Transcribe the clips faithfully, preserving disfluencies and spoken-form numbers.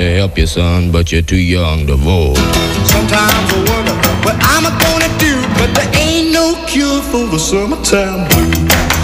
to help you, son, but you're too young to vote. Sometimes I wonder what I'm gonna do, but there ain't no cure for the summertime blues.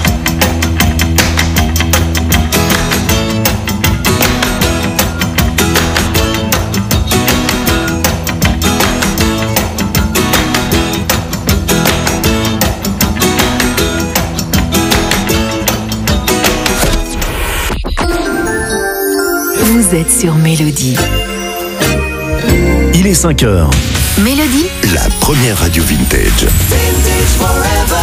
Vous êtes sur Mélodie. Il est cinq heures. Mélodie, la première radio vintage. Vintage forever.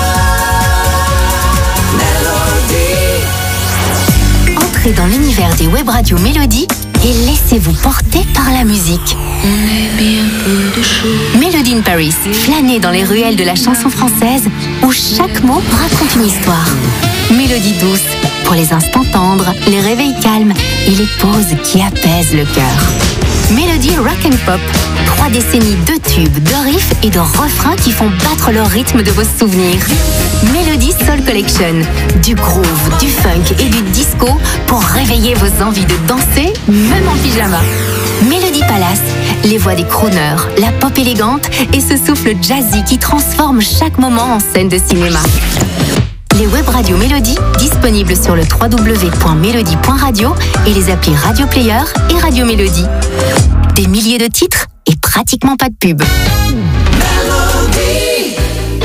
Mélodie. Entrez dans l'univers des web radios Mélodie et laissez-vous porter par la musique. On est bien peu de choses. Mélodie in Paris, flânez dans les ruelles de la chanson française où chaque mot raconte une histoire. Mélodie douce pour les instants tendres, les réveils calmes et les pauses qui apaisent le cœur. Mélodie rock and pop, trois décennies de tubes, de riffs et de refrains qui font battre le rythme de vos souvenirs. Mélodie Soul Collection, du groove, du funk et du disco pour réveiller vos envies de danser, même en pyjama. Mélodie Palace, les voix des crooners, la pop élégante et ce souffle jazzy qui transforme chaque moment en scène de cinéma. Les web radios Mélodie, disponibles sur le w w w point mélodie point radio et les applis Radio Player et Radio Mélodie. Des milliers de titres et pratiquement pas de pub. Mélodie.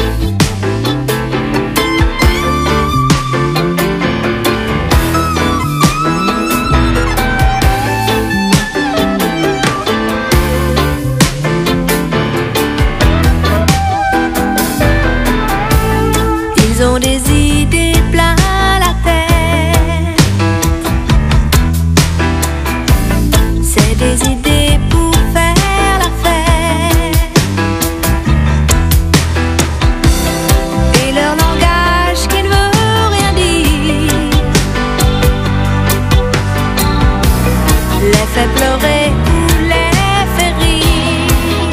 Ils ont des idées plein la tête. C'est des idées pour faire la fête. Et leur langage qui ne veut rien dire les fait pleurer ou les fait rire.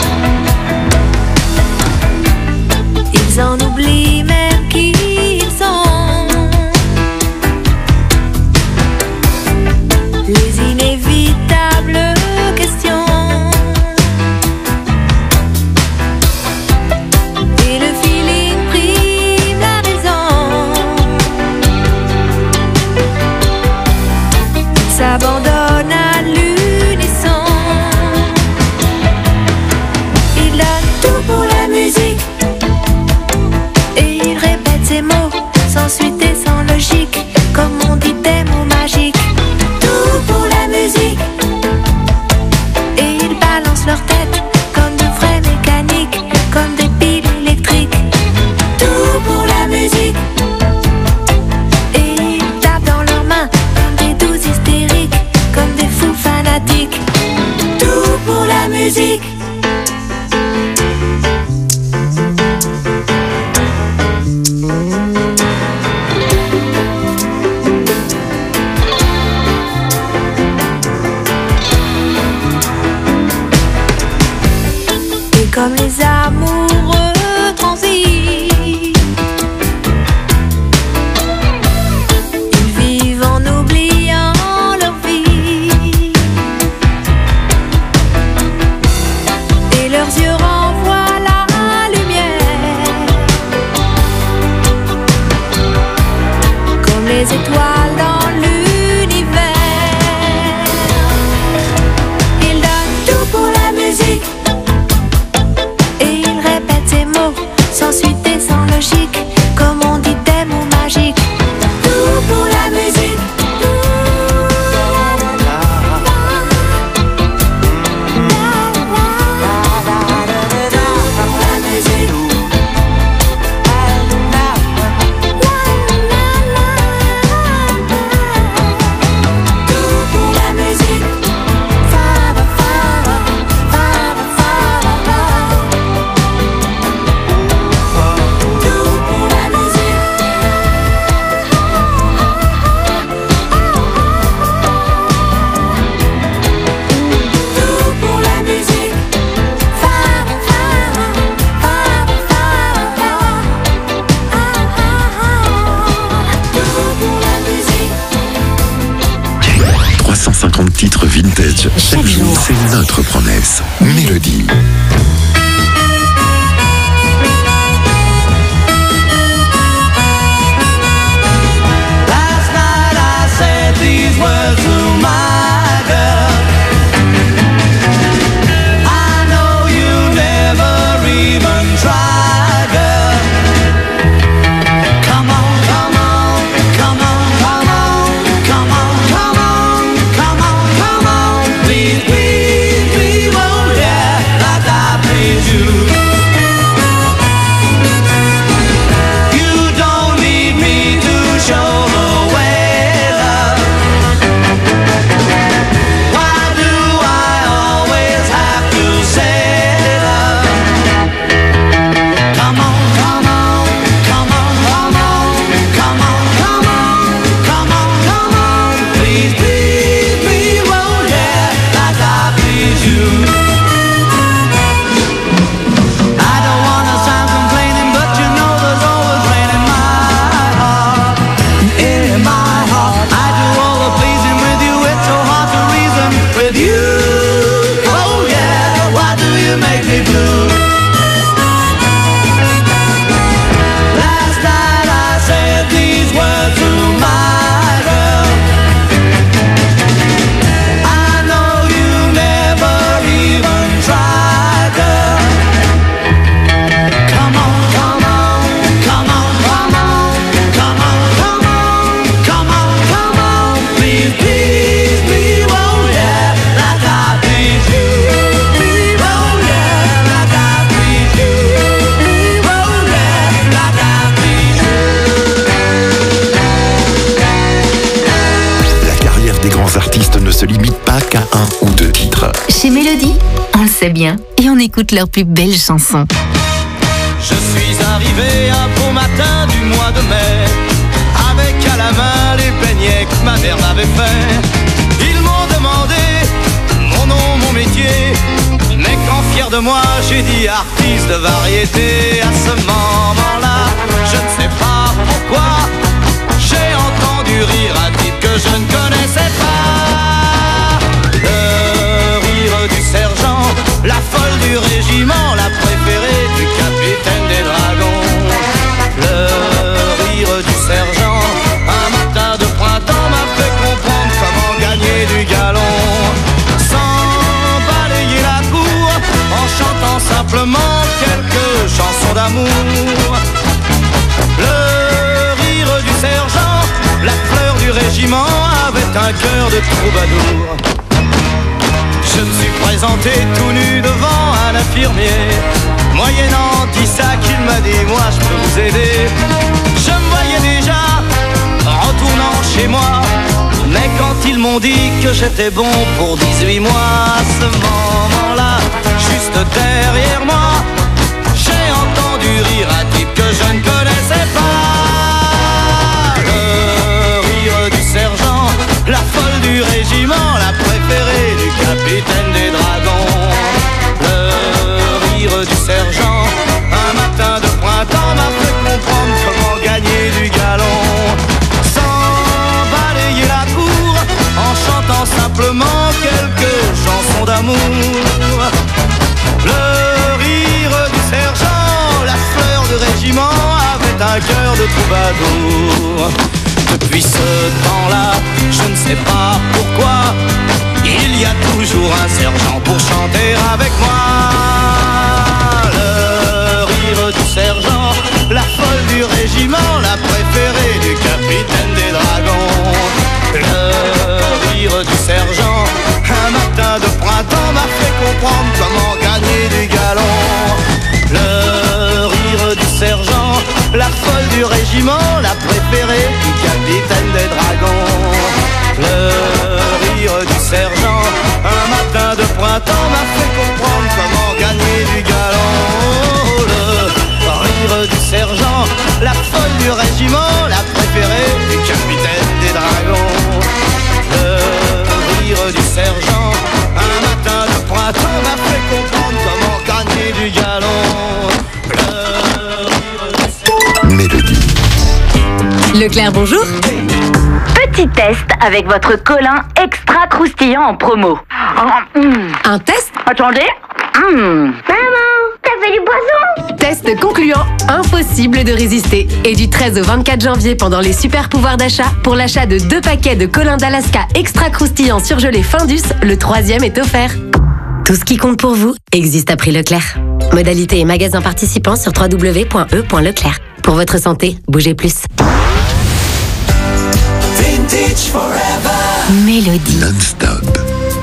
Ils en oublient même qui ils sont. Les inévitables questions. Et le feeling prime la raison. Ils s'abandonnent à l'unisson. Vintage, chaque jour, c'est notre promesse. Mélodie. Last night I said these words to my girl. I know you never even tried, girl. Come on, come on, come on, come on, come on, come on, come on, come on. Please, please, please, oh yeah, like I please you. You don't need me to show the way, love. Why do I always have to say love? Come on, come on, come on, come on, come on, come on, come on, come on. Please, please, please, oh yeah, like I please you. I don't wanna sound complaining, but you know there's always rain in my heart. In my heart, I do all the pleasing with you. It's so hard to reason with you. Oh yeah, why do you make me blue? Last night I said these words to my girl. I know you never even tried, girl. Come on, come on, come on, come on, come on, come on, come on, come on. Please, please, please, oh yeah, like I please you. Please, oh yeah, like I please you. Please, oh yeah, like I please you. La carrière des grands artistes ne se limite pas qu'à un ou deux titres. Chez Mélodie, on le sait bien et on écoute leurs plus belles chansons. Je suis arrivé un beau matin du mois de mai, avec à la main les beignets que ma mère m'avait fait. Ils m'ont demandé mon nom, mon métier, mais quand fier de moi j'ai dit artiste de variété. À ce moment-là, je ne sais pas pourquoi, j'ai entendu rire un type que je ne connaissais pas. Le rire du sergent, la folle du régiment, la préférée du capitaine des dragons. Le rire du sergent, un matin de printemps m'a fait comprendre comment gagner du galon. Sans balayer la cour, en chantant simplement quelques chansons d'amour. Le rire du sergent, la fleur du régiment, avait un cœur de troubadour. Je me suis présenté tout nu devant un infirmier, moyennant dix sacs, il m'a dit moi je peux vous aider. Je me voyais déjà retournant chez moi, mais quand ils m'ont dit que j'étais bon pour dix-huit mois, à ce moment-là, juste derrière moi, j'ai entendu rire un type que je ne connaissais pas. Le rire du sergent, la folle du régiment, la préférée du capitaine des dragons. Le rire du sergent, un matin de printemps m'a fait comprendre comment gagner du galon. Sans balayer la cour, en chantant simplement quelques chansons d'amour. Le rire du sergent, la fleur du régiment, avait un cœur de troubadour. Depuis ce temps-là, je ne sais pas pourquoi, il y a toujours un sergent pour chanter avec moi. Le rire du sergent, la folle du régiment, la préférée du capitaine des dragons. Le rire du sergent, un matin de printemps m'a fait comprendre comment gagner du galon. Le rire du sergent, la folle du régiment, la préférée du capitaine des dragons. Le rire du sergent, un matin de printemps m'a fait comprendre comment gagner du galon. Le rire du sergent, la folle du régiment, la préférée du capitaine des dragons. Le rire du sergent, un matin de printemps m'a fait comprendre comment gagner du galon. Le rire du sergent. Mélodie. Leclerc, bonjour. Petite test avec votre Colin extra croustillant en promo. Oh, mm. Un test? Attendez. Mm. Maman, t'as fait du poisson? Test concluant, impossible de résister. Et du treize au vingt-quatre janvier, pendant les super pouvoirs d'achat, pour l'achat de deux paquets de Colin d'Alaska extra croustillant surgelé Findus, le troisième est offert. Tout ce qui compte pour vous existe à prix Leclerc. Modalité et magasins participants sur w w w point e point leclerc. Pour votre santé, bougez plus. Vintage forever. Mélodie. Non-stop.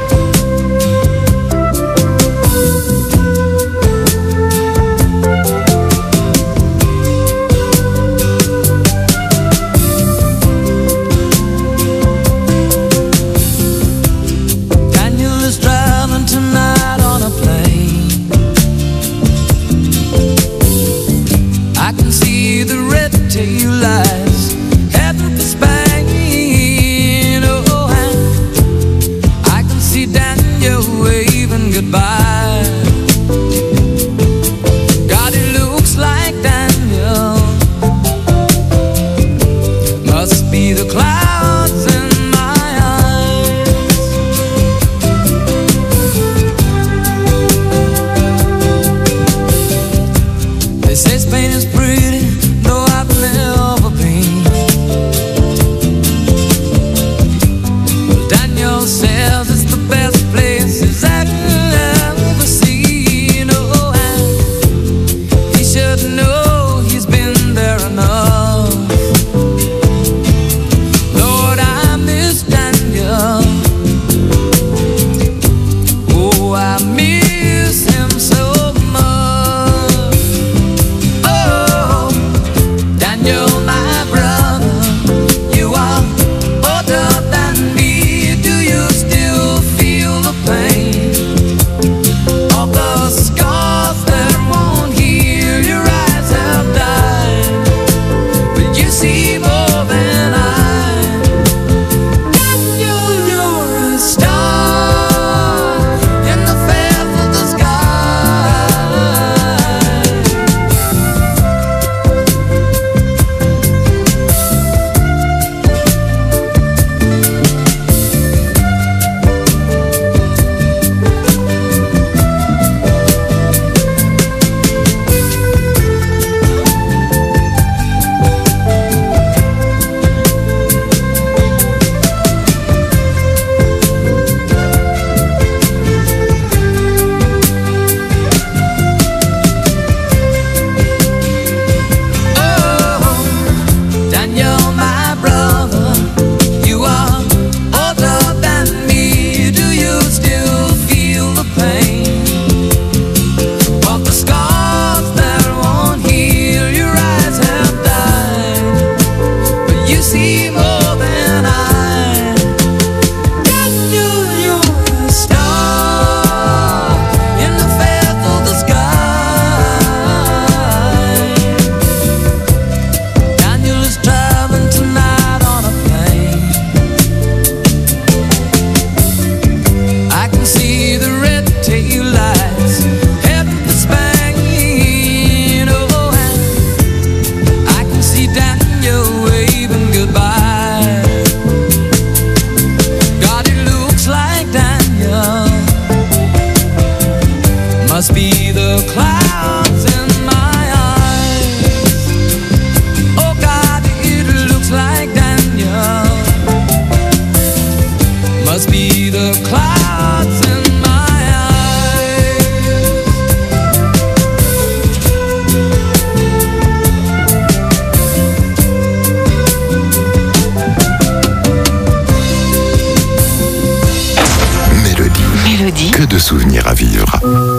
Que de souvenirs à vivre.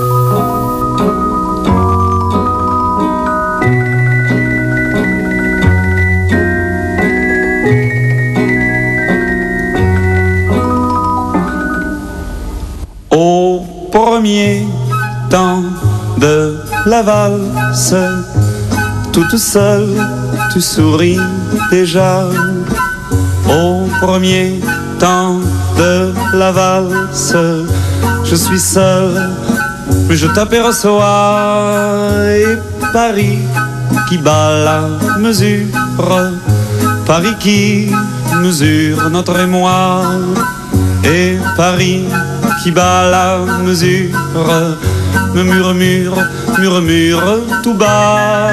Au premier temps de la valse, toute seule, tu souris déjà. Au premier temps de la valse, je suis seul, plus je t'aperçois. Et Paris qui bat la mesure Paris qui mesure notre émoi, et Paris qui bat la mesure, me murmure, murmure tout bas.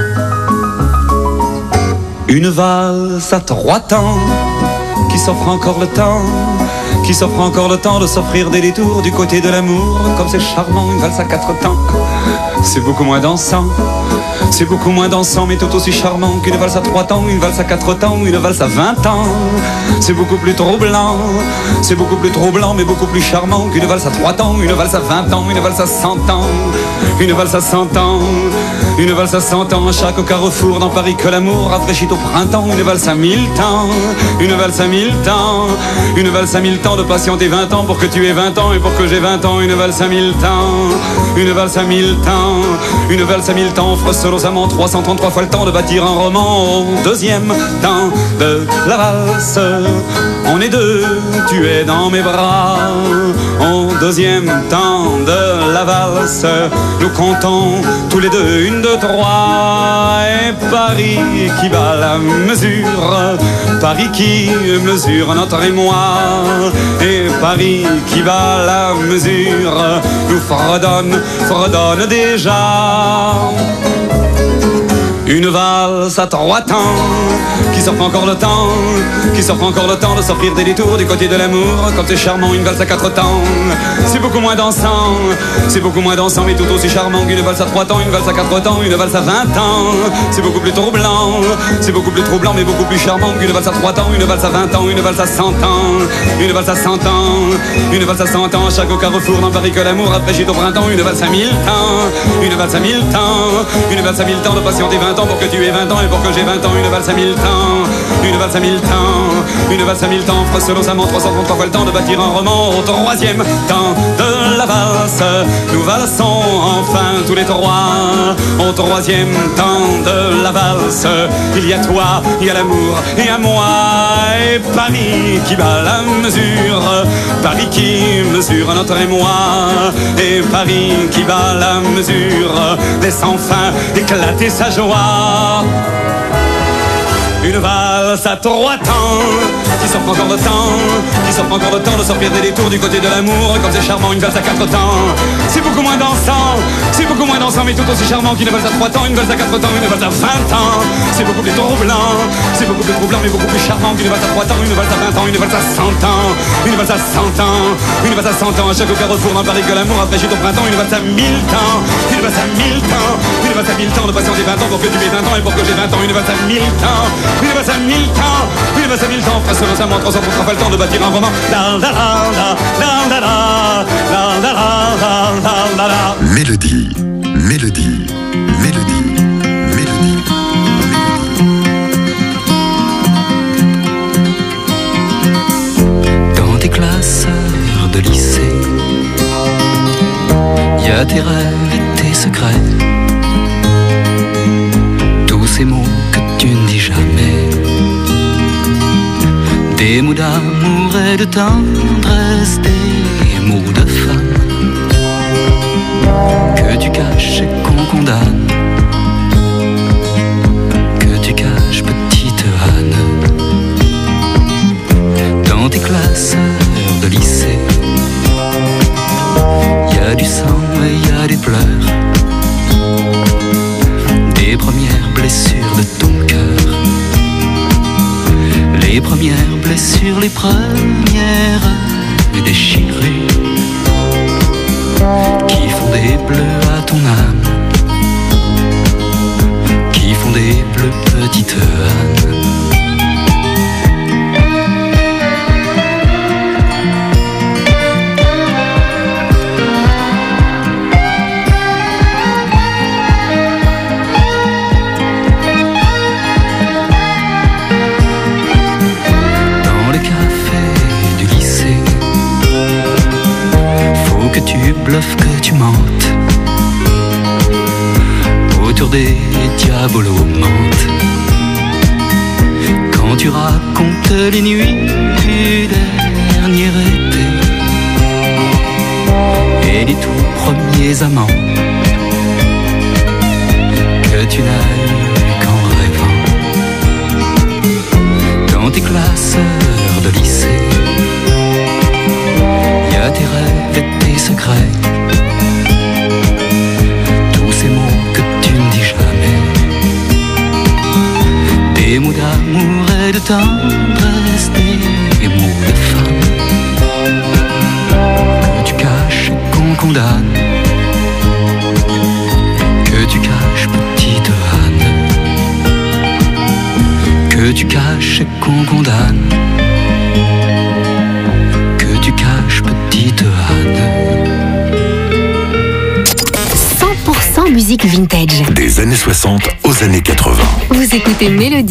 Une valse à trois temps, qui s'offre encore le temps, qui s'offre encore le temps de s'offrir des détours du côté de l'amour. Comme c'est charmant, une valse à quatre temps, c'est beaucoup moins dansant. C'est beaucoup moins dansant mais tout aussi charmant qu'une valse à trois temps, une valse à quatre temps, une valse à vingt ans. C'est beaucoup plus troublant, c'est beaucoup plus troublant mais beaucoup plus charmant qu'une valse à trois temps, une valse à vingt ans, une valse à cent ans, une valse à cent ans, une valse à cent ans. À chaque carrefour dans Paris que l'amour rafraîchit au printemps, une valse à mille temps, une valse à mille temps, une valse à mille temps de patienter vingt ans pour que tu aies vingt ans et pour que j'ai vingt ans, une valse à mille temps, une valse à mille temps, une valse à mille temps offre solo trois cent trente-trois fois le temps de bâtir un roman. Au deuxième temps de la valse, on est deux, tu es dans mes bras. Au deuxième temps de la valse, nous comptons tous les deux, une, deux, trois. Et Paris qui bat la mesure, Paris qui mesure notre émoi, et Paris qui bat la mesure, nous fredonne, fredonne déjà. Une valse à trois temps, qui s'offre encore le temps, qui s'offre encore le temps de s'offrir des détours du côté de l'amour. Comme c'est charmant, une valse à quatre temps, c'est beaucoup moins dansant, c'est beaucoup moins dansant mais tout aussi charmant qu'une valse à trois temps, une valse à quatre temps, une valse à vingt ans. C'est beaucoup plus troublant, c'est beaucoup plus troublant mais beaucoup plus charmant qu'une valse à trois temps, une valse à vingt ans, une valse à cent ans, une valse à cent ans, une valse à cent ans. À chaque carrefour dans Paris que l'amour rafraîchit au printemps, une valse à mille temps, une valse à mille temps, une valse à mille temps de patienter vingt ans pour que tu aies vingt ans et pour que j'ai vingt ans, une valse à mille temps, une valse à mille temps, une valse à mille temps, offre selosament trois cent trente-trois fois le temps de bâtir un roman. Au troisième temps de la valse, nous valsons enfin tous les trois. Au troisième temps de la valse, il y a toi, il y a l'amour et à moi, et Paris qui bat la mesure, Paris qui mesure notre émoi, et Paris qui bat la mesure, laisse enfin éclater sa joie. Une valse à trois temps, qui s'offre encore le temps, qui s'offre encore le temps de sortir des détours du côté de l'amour. Comme c'est charmant, une valse à quatre temps, c'est beaucoup moins dansant, c'est beaucoup moins dansant mais tout aussi charmant qu'une valse à trois temps, une valse à quatre temps, une valse à vingt ans. C'est beaucoup plus troublant, c'est beaucoup plus troublant mais beaucoup plus charmant qu'une valse à trois temps, une valse à vingt ans, une valse à cent ans, une valse à cent ans, une valse à cent ans. À chaque carrefour dans Paris que l'amour rafraîchit au printemps, une valse à mille temps, une valse à mille temps, une valse à mille temps de patienter vingt ans pour que tu aies vingt ans et pour que j'ai vingt ans, une valse à mille temps, une valse à mille temps, une valse à mille temps, frère seulement trois cent trente-trois fois le temps de bâtir un roman. Mélodie, mélodie, mélodie, mélodie. Dans tes classes de lycée, y a tes rêves et tes secrets, tous ces mots que tu ne dis jamais, des mots d'amour et de tendresse, des mots de femme que tu caches et qu'on condamne, que tu caches petite Anne. Dans tes classes de lycée, y a du sang et y a des pleurs, des premières blessures de ton cœur, les premières blessures, les premières déchirures qui font des bleus à ton âme, qui font des bleus petite Anne. Tu bluffes, que tu mentes autour des diabolos mentent, quand tu racontes les nuits du dernier été et les tout premiers amants que tu n'as eu qu'en rêvant. dans tes classeurs de lycée. Y a tes rêves et tes secrets, tous ces mots que tu ne dis jamais, des mots d'amour et de tendresse, des mots de femme que tu caches et qu'on condamne, que tu caches petite Anne, que tu caches et qu'on condamne, que tu caches petite Anne. cent pour cent musique vintage. Des années soixante aux années quatre-vingts. Vous écoutez Mélodie.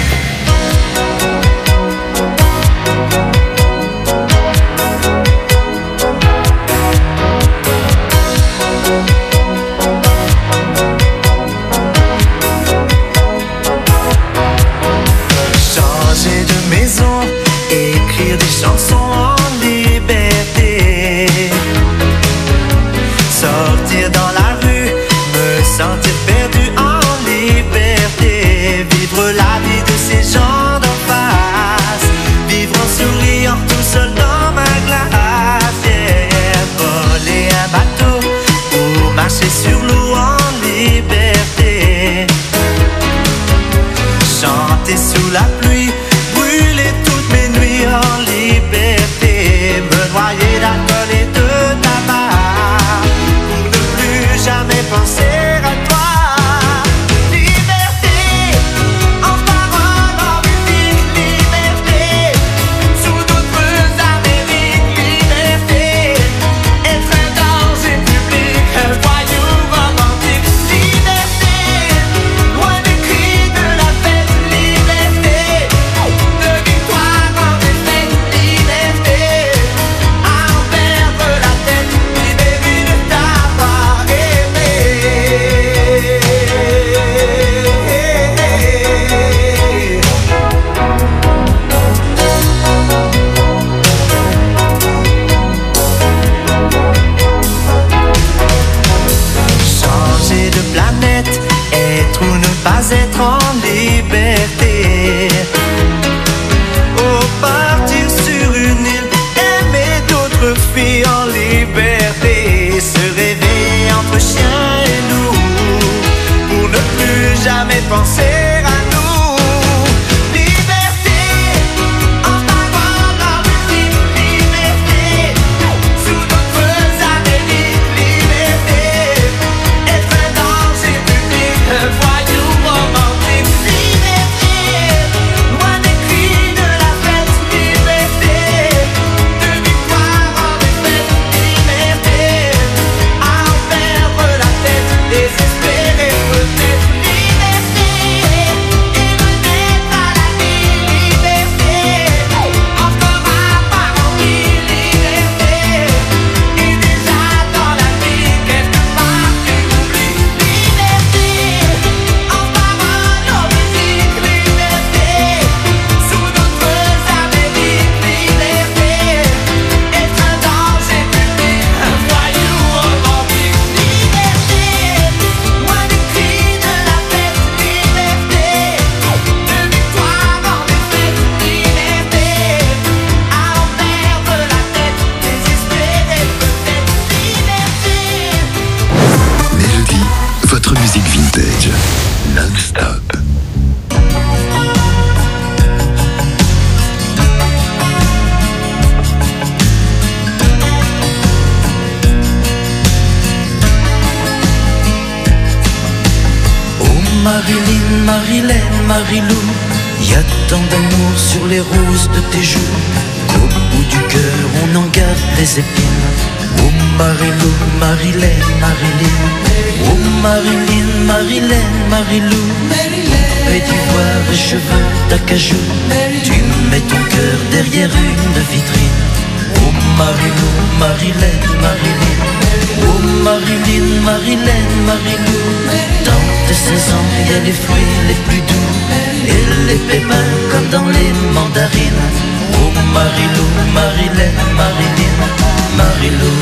Marilyn, Marilyn, Marilou, y a tant d'amour sur les roses de tes joues qu'au bout du cœur on en garde les épines. Oh Marilou, Marilyn, Marilyn, oh Marilyn, Marilyn, Marilou, poupée d'ivoire et cheveux d'acajou, tu mets ton cœur derrière une vitrine. Oh Marilou, Marilyn, Marilyn, oh Marilyn, Marilyn, Marilou, dans tes seize ans il y a les fruits les plus doux et les pépins comme dans les mandarines. Oh Marilou, Marilyn, Marilyn, Marilou,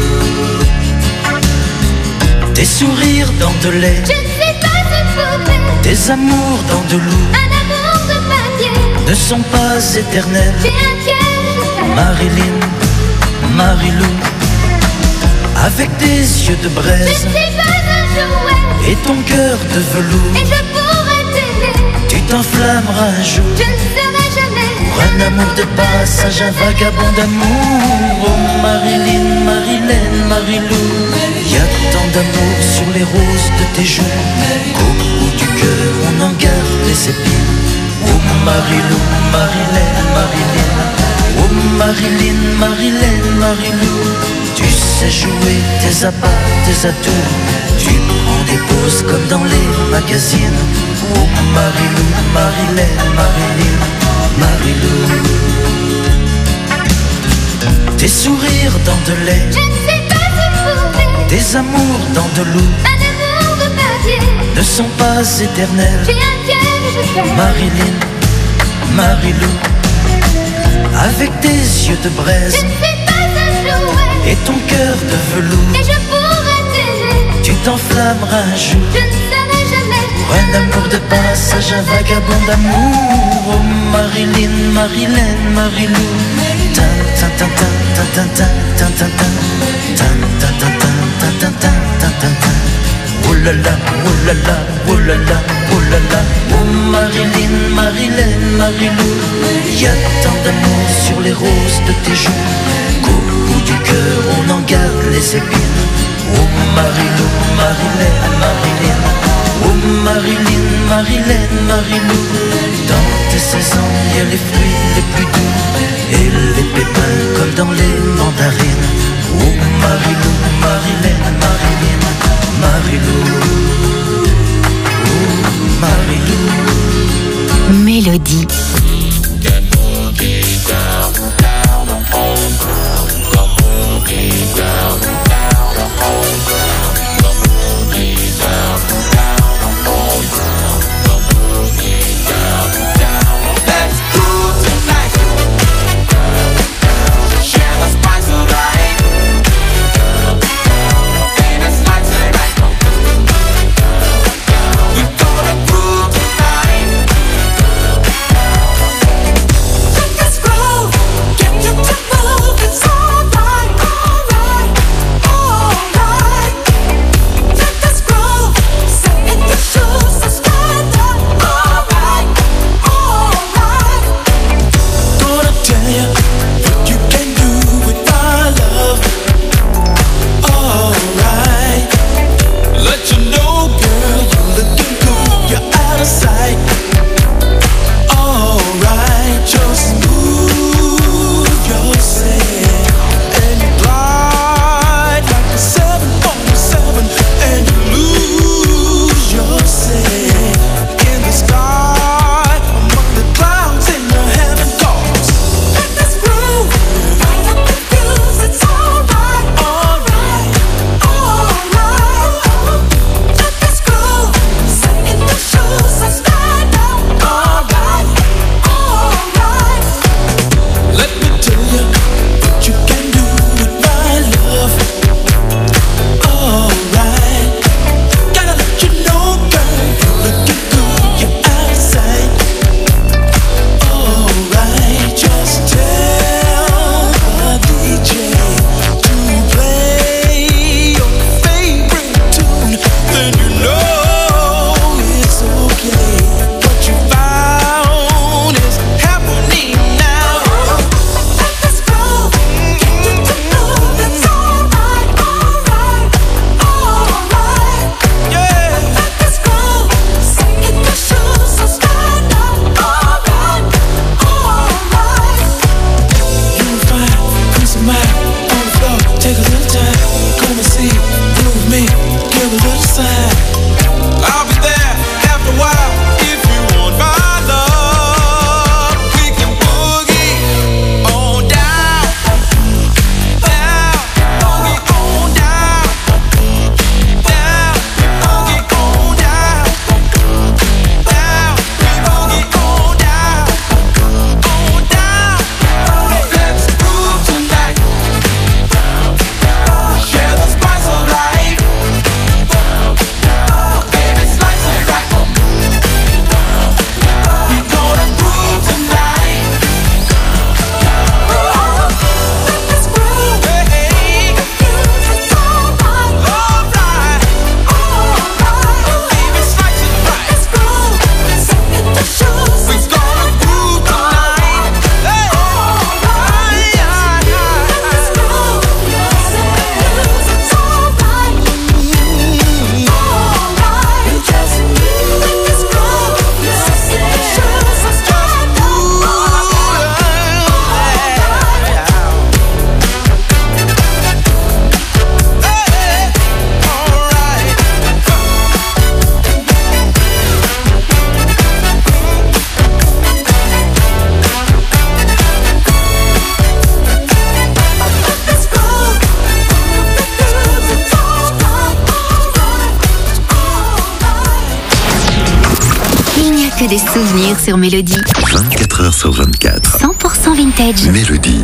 tes sourires dans de lait, je ne suis pas une poupée, tes amours dans de loup, un amour de papier, ne sont pas éternelles. Marilyn, Marilou, avec des yeux de braise et ton cœur de velours, et je pourrais t'aimer. tu t'enflammeras un jour. Je ne serai jamais pour un amour de passage, un vagabond d'amour. Oh Marilyn, Marilyn, Marilou, y a tant d'amour sur les roses de tes joues qu'au bout du cœur on en garde les épines. Oh Marilou, Marilyn, Marilyn, oh Marilyn, Marilyn, Marilou, tu sais jouer tes appâts, tes atouts, tu prends des pauses comme dans les magazines. Oh Marilou, Marilyn, Marilyn, Marilou, tes sourires dans de lait, je ne sais pas se prouver. Tes amours dans de l'eau, Un amour de papier ne sont pas éternels. j'ai un cœur et je sais. Marilyn, Marilou, avec tes yeux de braise Je ne sais pas se jouer et ton cœur de velours, et je pourrais t'aimer. tu t'enflammeras un jour Je ne serai jamais pour un amour de passage, un vagabond d'amour. Oh Marilyn, Marilyn, Marilou, tan tan tan tan tan tan tan tan tan tan tan tan tan tan tan tan tan tan. Oh là là, oh là là, oh là là, oh là là. Oh Marilyn, Marilyn, Marilou, y a tant d'amour sur les roses de tes joues qu'au bout du cœur on en garde les épines. Oh Marilou, Marilyn, Marilyn, oh Marilyn, Marilyn, Marilou, dans tes saisons y a les fruits les plus doux et les pépins comme dans les mandarines. Oh Marilou, Marilyn, Marilyn, Marilou, oh Marilou. Mélodie. Share the spice of life. des souvenirs sur Mélodie. vingt-quatre heures sur vingt-quatre. cent pour cent vintage. Mélodie.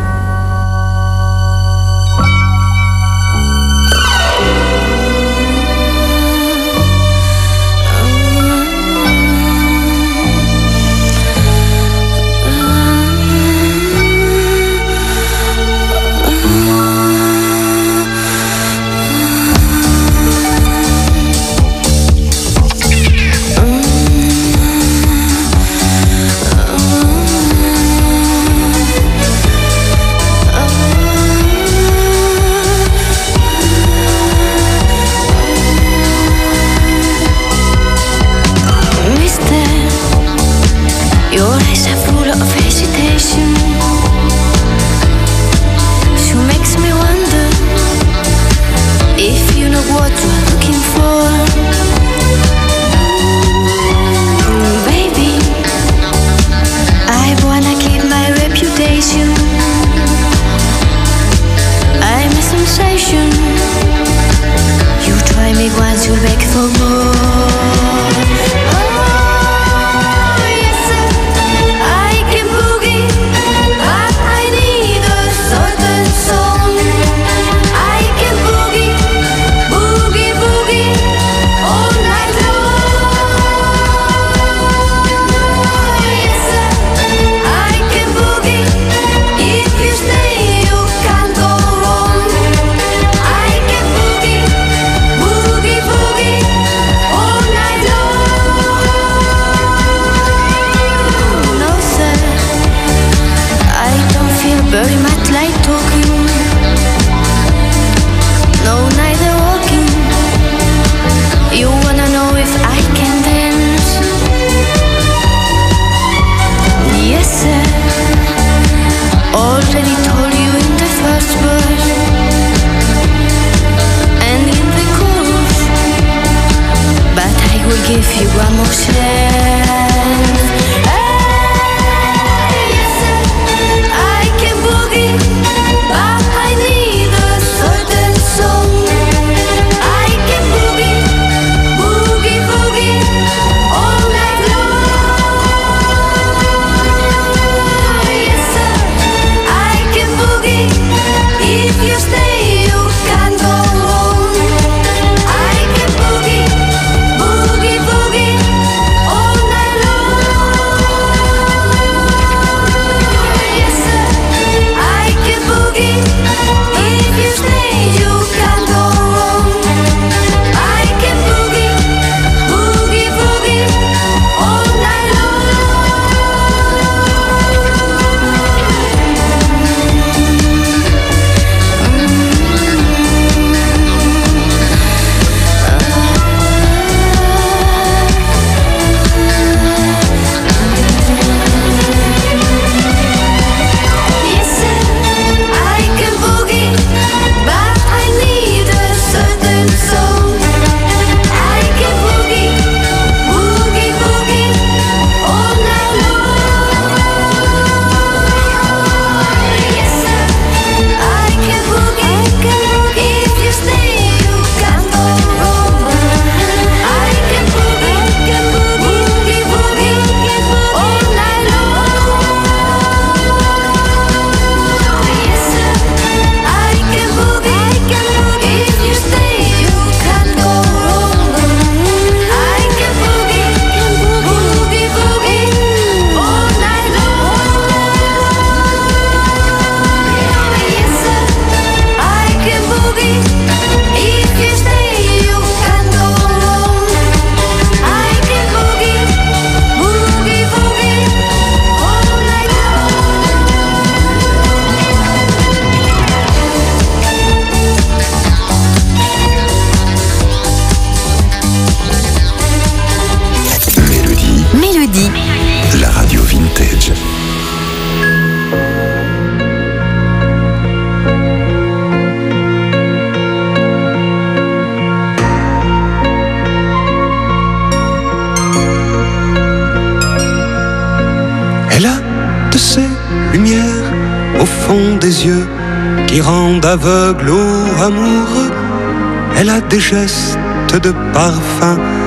des yeux qui rendent aveugle ou amoureux. Elle a des gestes de parfum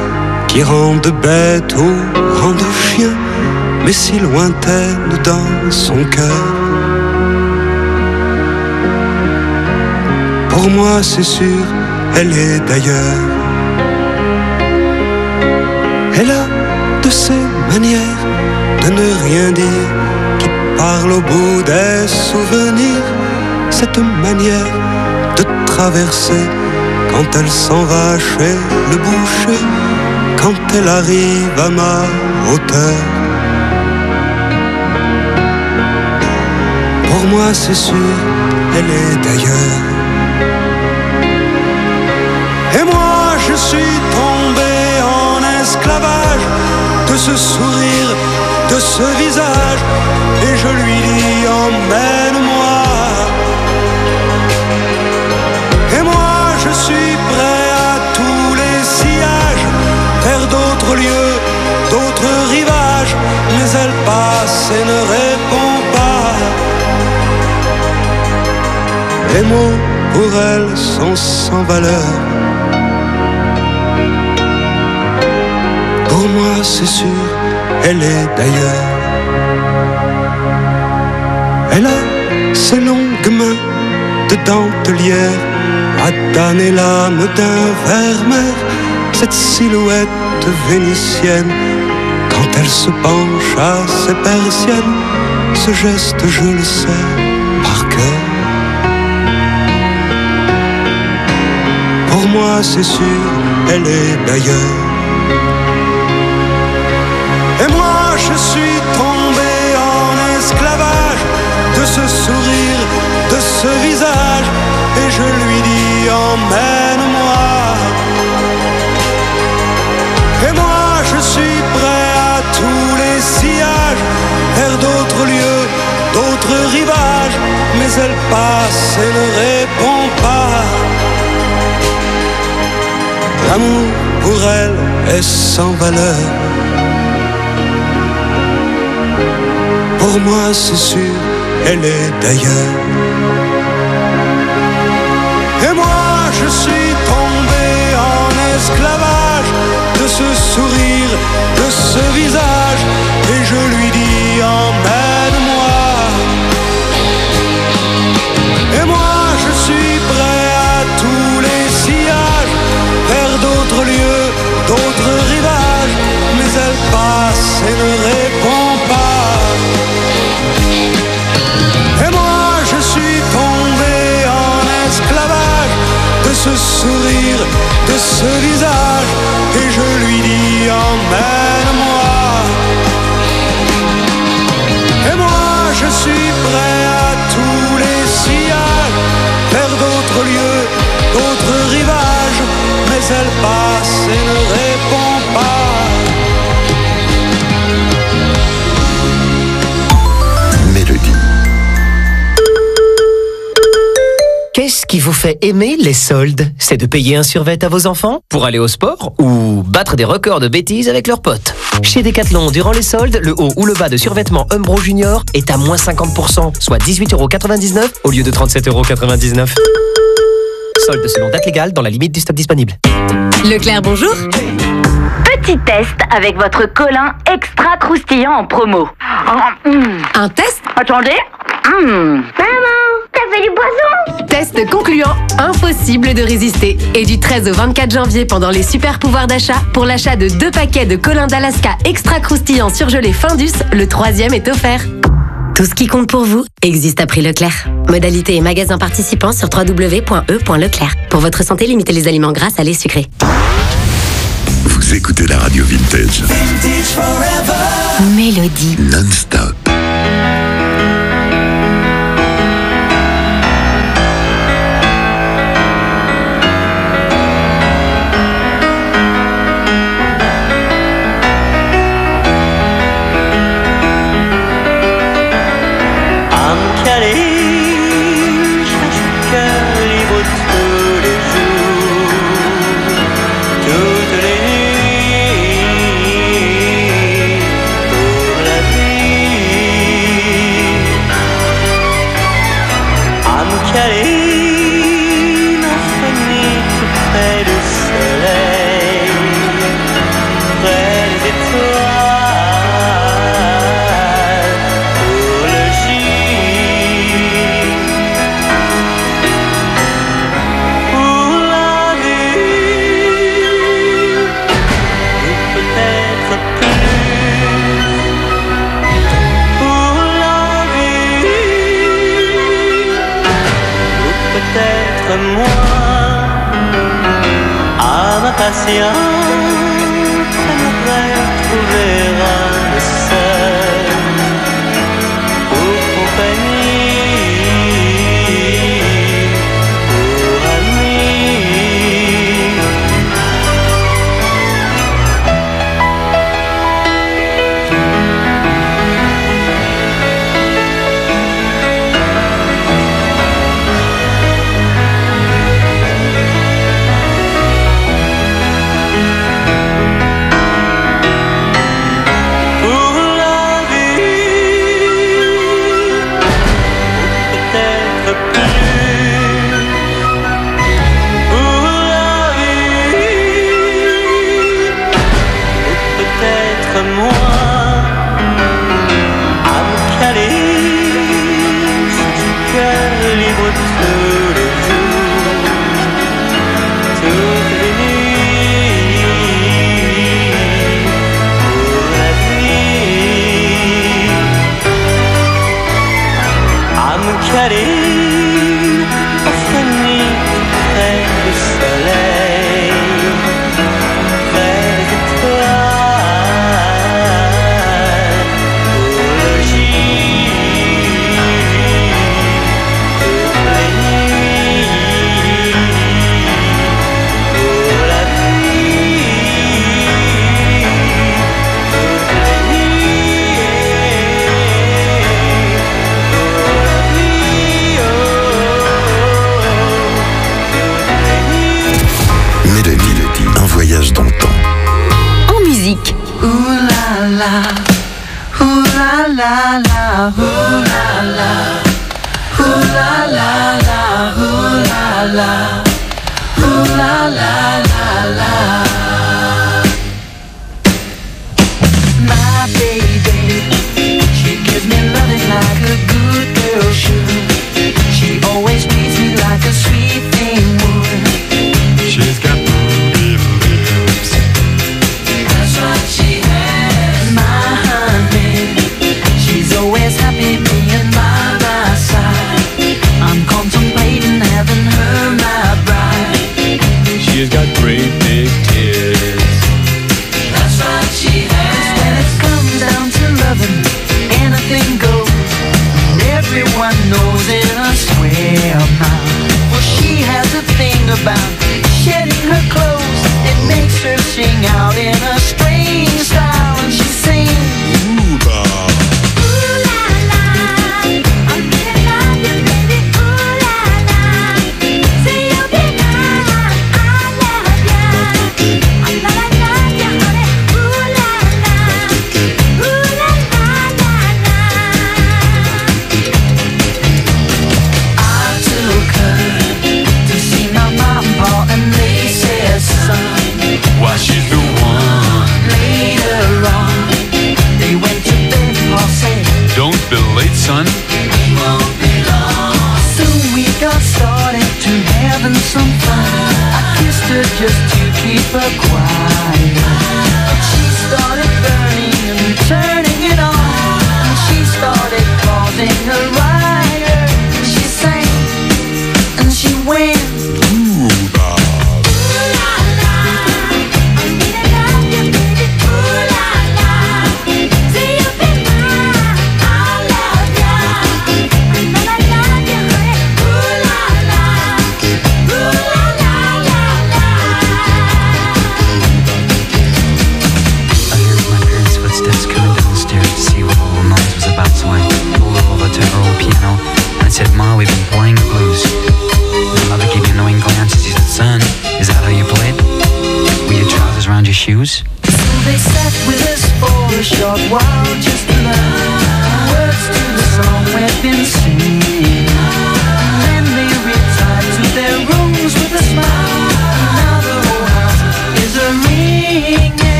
qui rendent bête ou rendent chien, mais si lointaine dans son cœur. Pour moi c'est sûr, elle est d'ailleurs. Elle a de ces manières de ne rien dire, qui parle au bout des souvenirs. Cette manière de traverser quand elle s'en va chez le boucher, quand elle arrive à ma hauteur. Pour moi c'est sûr, elle est d'ailleurs. Et moi je suis tombé en esclavage de ce sourire, de ce visage, et je lui dis emmène-moi. Et moi je suis prêt à tous les sillages, vers d'autres lieux, d'autres rivages, mais elle passe et ne répond pas. Les mots pour elle sont sans valeur. Pour moi c'est sûr, elle est d'ailleurs. Elle a ses longues mains de dentelière à damner l'âme d'un ver-mer. Cette silhouette vénitienne, quand elle se penche à ses persiennes, ce geste je le sais par cœur. Pour moi c'est sûr, elle est d'ailleurs. Et moi je suis tombé en esclavage de ce sourire, de ce visage, et je lui dis emmène-moi. Et moi je suis prêt à tous les sillages, vers d'autres lieux, d'autres rivages, mais elle passe et ne répond pas. L'amour pour elle est sans valeur. Pour moi c'est sûr, elle est d'ailleurs. Et moi je suis tombé en esclavage de ce sourire, de ce visage, et je lui dis emmène-moi. Et moi je suis prêt à tous les sillages, vers d'autres lieux, d'autres rivages, mais elle passe et ne répond pas. Et moi je suis tombé en esclavage de ce sourire, de ce visage, et je lui dis emmène-moi. Et moi je suis prêt à tous les sillages, vers d'autres lieux, d'autres rivages, mais elle passe et ne répond pas. Mélodie. Qu'est-ce qui vous fait aimer les soldes? C'est de payer un survêt à vos enfants pour aller au sport ou battre des records de bêtises avec leurs potes? Chez Decathlon, durant les soldes, le haut ou le bas de survêtement Umbro Junior est à moins cinquante pour cent, soit dix-huit euros quatre-vingt-dix-neuf au lieu de trente-sept euros quatre-vingt-dix-neuf. Solde selon date légale dans la limite du stock disponible. Leclerc, bonjour. Petit test avec votre colin extra croustillant en promo. Un test? Attendez. Mmh. Maman, t'as fait du poisson? Test concluant, impossible de résister. Et du treize au vingt-quatre janvier, pendant les super pouvoirs d'achat, pour l'achat de deux paquets de colin d'Alaska extra croustillant surgelé Findus, le troisième est offert. Tout ce qui compte pour vous existe à prix Leclerc. Modalité et magasins participants sur w w w point e point leclerc. Pour votre santé, limitez les aliments gras, salés, sucrés. Vous écoutez la radio Vintage. Vintage forever. Mélodie. Non-stop. Toute la vie moi à ma patience, j'aimerais trouver un seul pour compagnie, pour amis.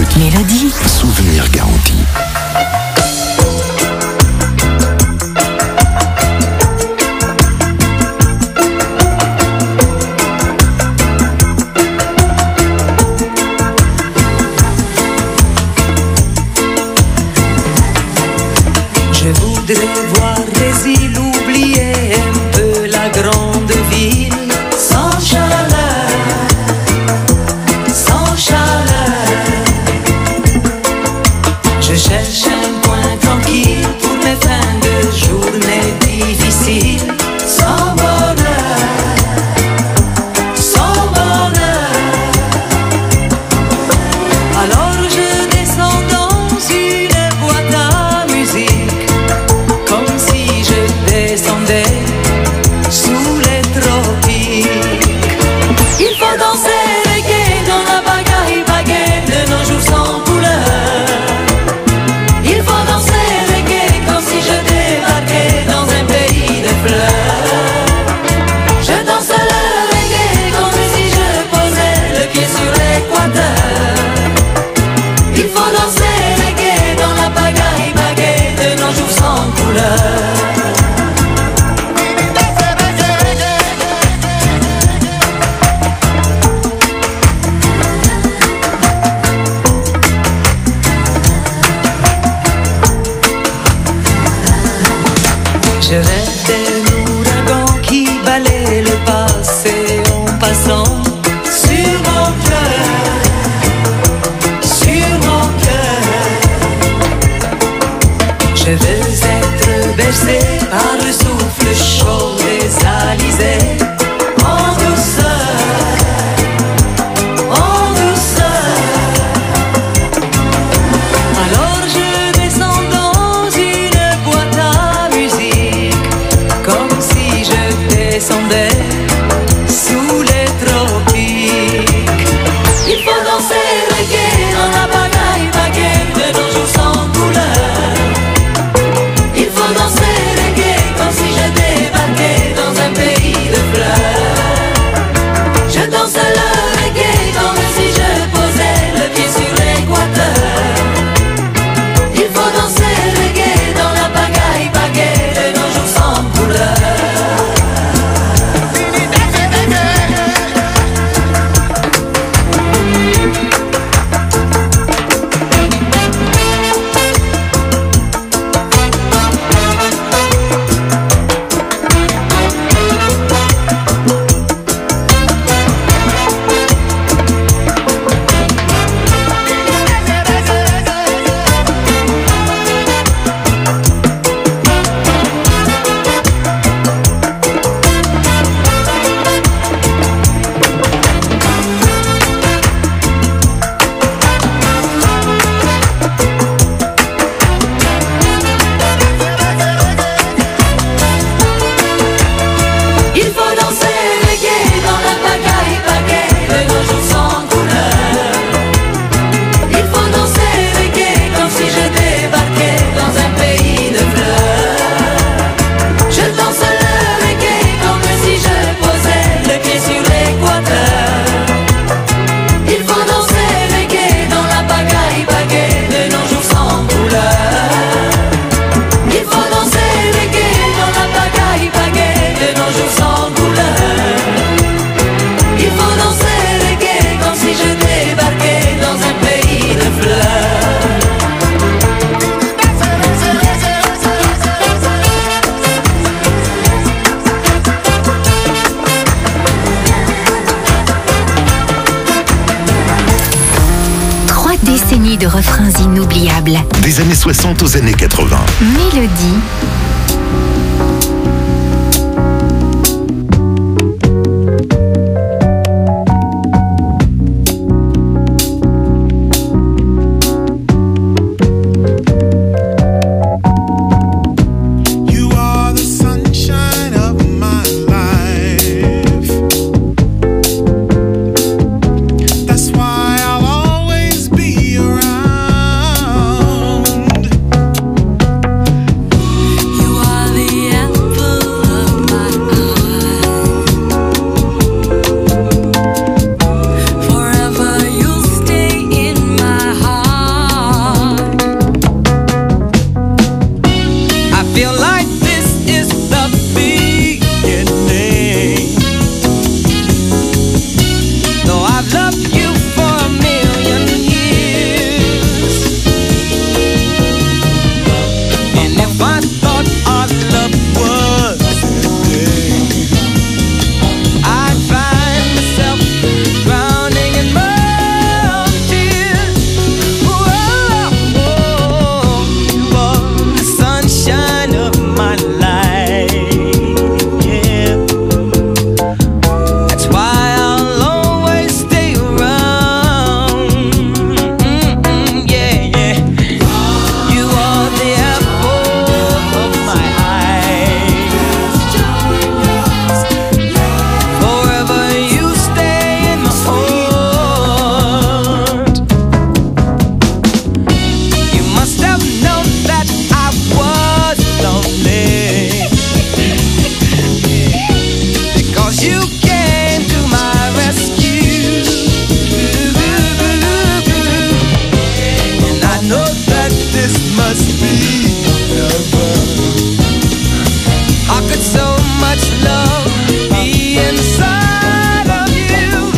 Mélodie. Souvenir garanti. Je voudrais voir les îles, oublier un peu la grande ville. Sans chaleur, sans chaleur. Je cherche un coin tranquille pour mes fins de journée difficiles. Sans bonheur, sans bonheur. Alors je descends dans une boîte à musique, comme si je descendais sous les tropiques. Il faut danser reggae dans la bagaille baguette de nos jours sans couleur. Il faut danser reggae comme si je débarquais dans un pays de fleurs. Je danse le reggae comme si je posais le pied sur l'équateur. Il faut danser reggae dans la bagaille baguette de nos jours sans couleur. Je rêve d'un ouragan qui balaie le passé en passant sur mon cœur, sur mon cœur. Je veux être bercé par le souffle chaud des alizés, en douceur, en douceur. Alors je descends dans une boîte à musique, comme si je descendais sous les tropiques. Il faut danser reggae dans la bagaille baguette de nos jours sans couleur. Il faut danser reggae comme si je débarquais dans un pays de fleurs. Je danse le reggae comme si je posais le pied sur l'équateur. Il faut danser reggae dans la bagaille baguette de nos jours sans couleur. Il faut danser reggae dans la bagaille baguette de nos jours sans couleur. Il faut danser reggae comme si je débarquais dans un pays de fleurs. Je danse le reggae comme si je posais le pied sur l'équateur. Il faut danser reggae dans la bagaille baguette de nos jours sans couleur. Il faut danser reggae dans la bagaille baguette de nos jours sans couleur. Il faut danser reggae comme si je débarquais dans un pays de fleurs. Trois décennies de refrains inoubliables. Des années soixante aux années quatre-vingts. Mélodie. You are the sunshine of my life. That's why I'll always be around. You must be heaven. How could so much love be inside of you?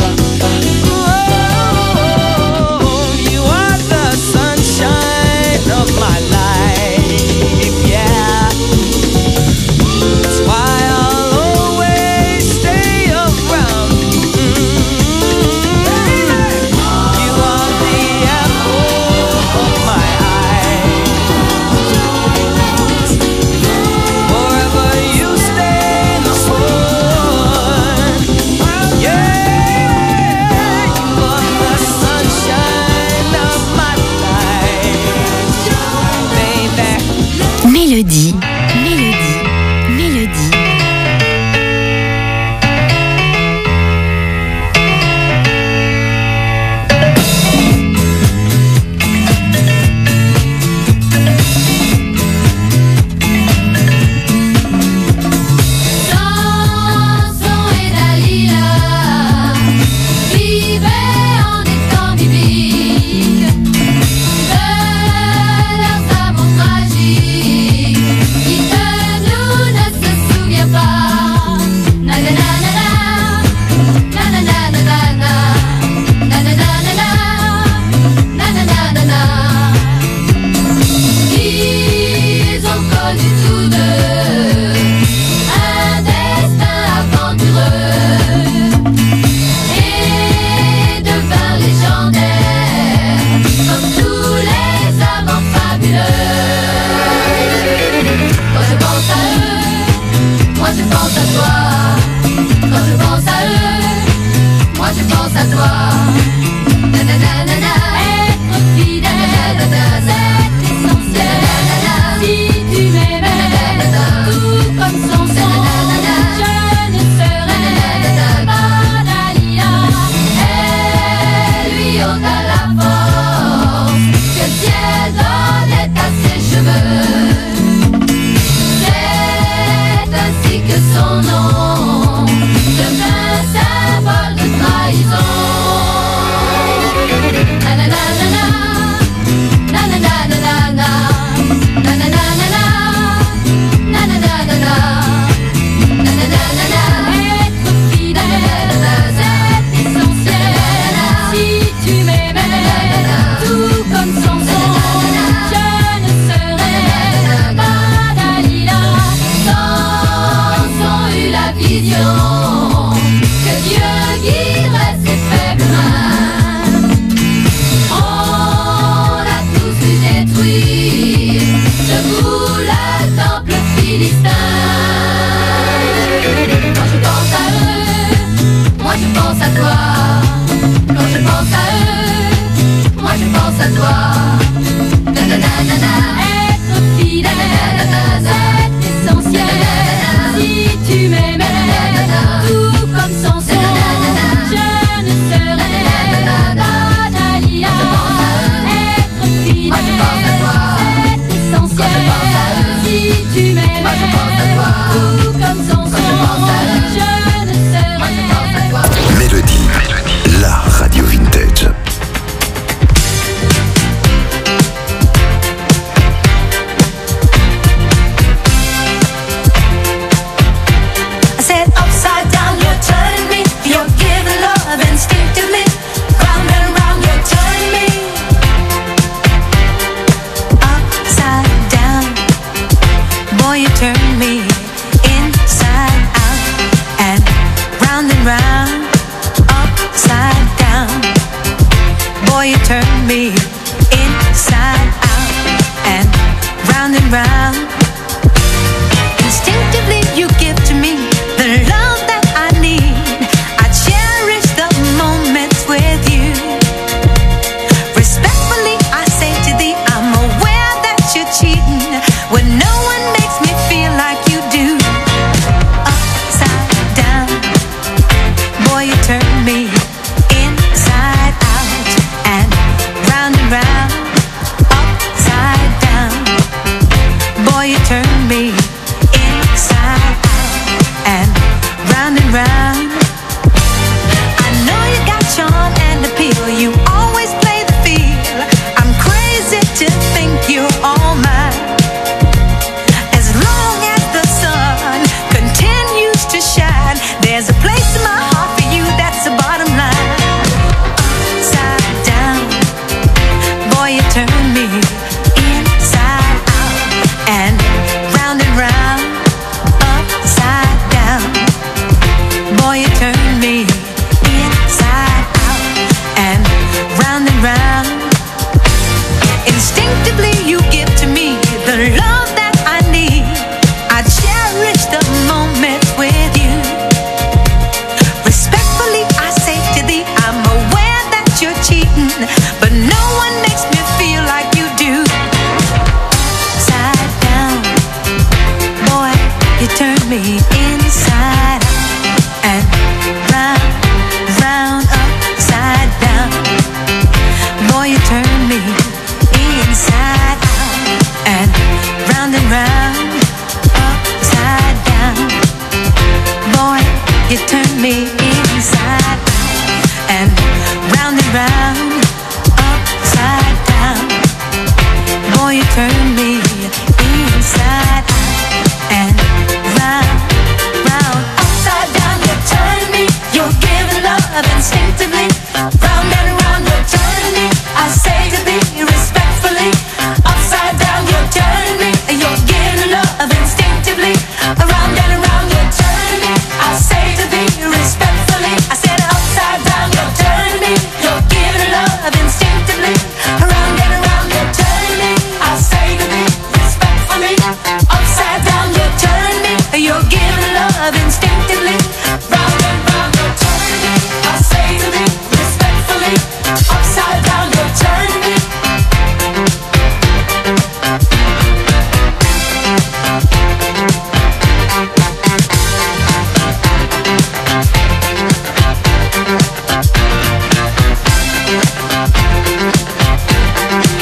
Oh, you are the sunshine of my life, yeah. That's why I'll always stay around. You are the apple of my eye. Forever you stay my sun. Yeah, you are the sunshine of my life, baby. Mélodie, mélodie, mélodie. Samson et Dalila vivaient en des temps bibliques. De leurs amours tragiques, you turn me inside out and round and round, upside down. Boy, you turn me inside out and round and round. Instinctively you give to me the love that I need. I cherish the moments with you. Respectfully I say to thee, I'm aware that you're cheating, but no one makes me feel like you do. Side down, boy, you turn me inside out and round, round, upside down. Boy, you turn me inside out and round and round, upside down. Boy, you turn me